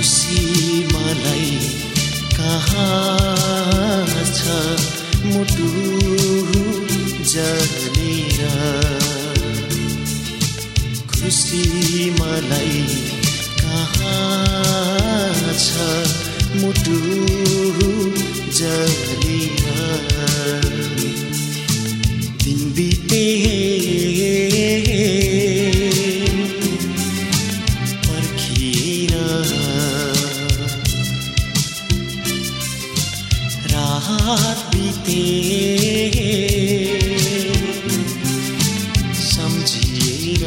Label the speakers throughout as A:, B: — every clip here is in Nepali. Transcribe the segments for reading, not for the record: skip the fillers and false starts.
A: खुसी मलाई कहाँ छ मुटु जलेर खुसी मलाई कहाँ छ मुटु जलेर दिन बिते पर्खिएर रात बिते सम्झिएर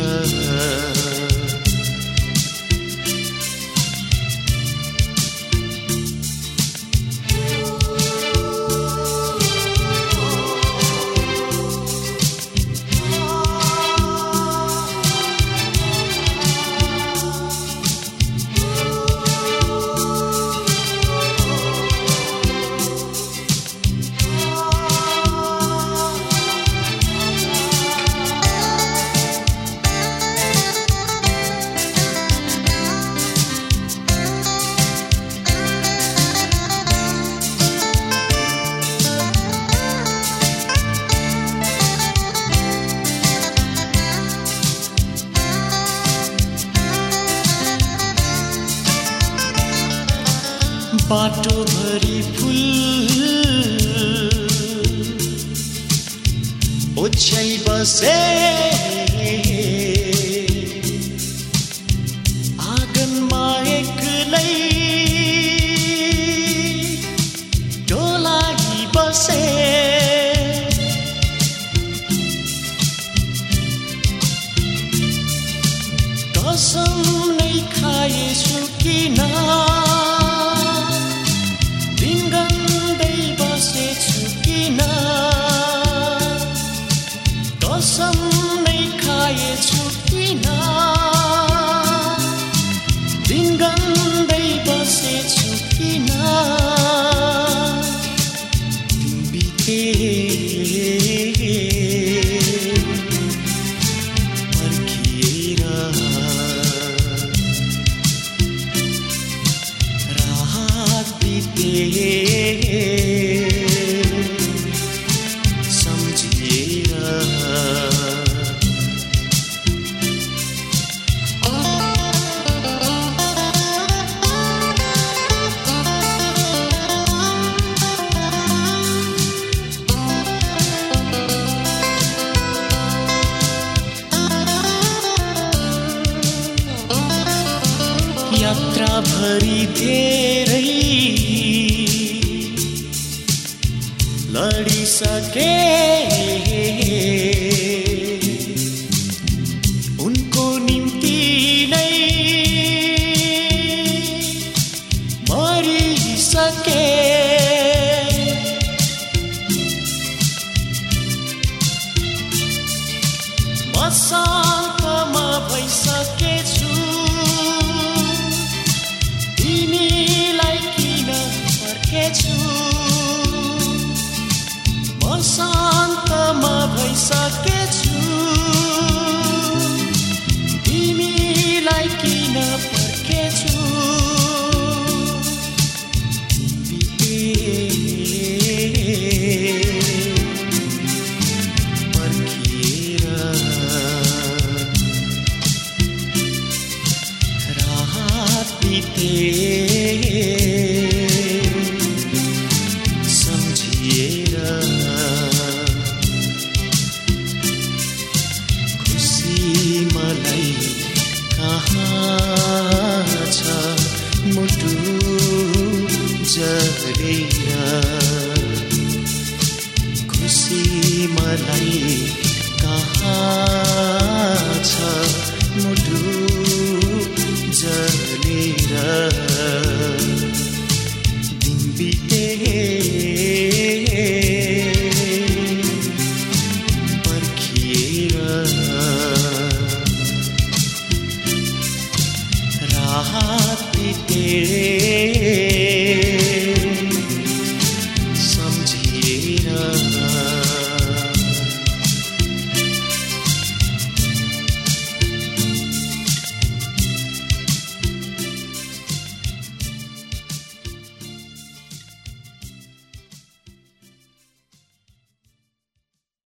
A: बाटो भरी फूल ओछ्याइ बसे आँगनमा एक्लै डोलाइ बसे कसम नै खाएछु किन कसम नै खाएछु किन दिन गन्दै बसेछु किन दिन बिते पर्खिएर रात बिते यात्रा भरी धेरै लडिसके उनको निम्ति नै मरिसके म शान्तमा भइसकेछु तिमीलाई किन फर्केछु म शान्तमा भइसकेछु तिमीलाई किन फर्केछु पर्खिएर रात बिते सम्झिएर खुसी मलाई कहाँ छ मुटु जलेर खुसी मलाई कहाँ छ मुटु जलेर दिन बिते पर्खिएर रात बिते